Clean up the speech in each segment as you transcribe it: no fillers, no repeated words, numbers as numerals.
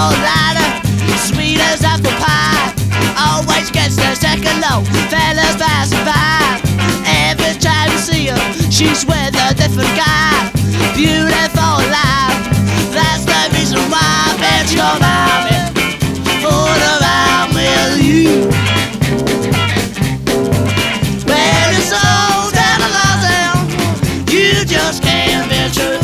beautiful lighter, sweet as apple pie. Always gets the second low, fellas passing by. Every time you see her, she's with a different guy. Beautiful life, that's the reason why I bet you're mine. Fool around with you. Well, you're so tantalizing, you just can't be true.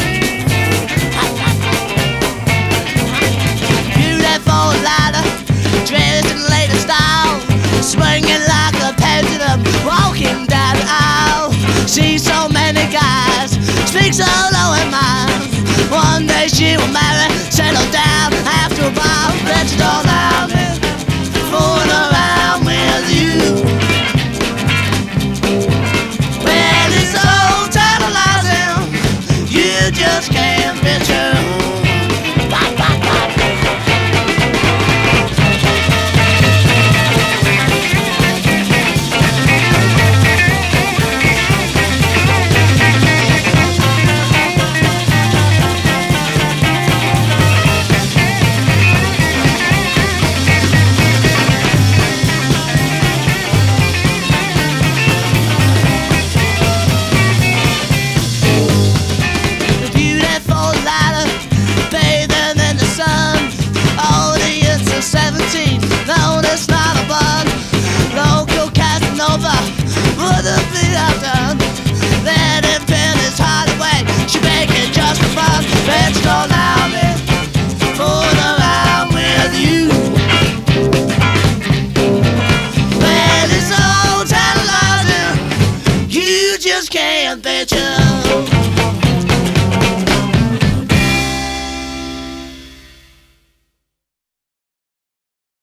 Beautiful lighter, dressed in the latest style, swinging like a pendulum, walking down the aisle. See so many guys, speak so low in mind. One day she will marry, settle down after a while. Bet you don't have me fooling around with you. Well, it's so tantalizing, you just can't be true.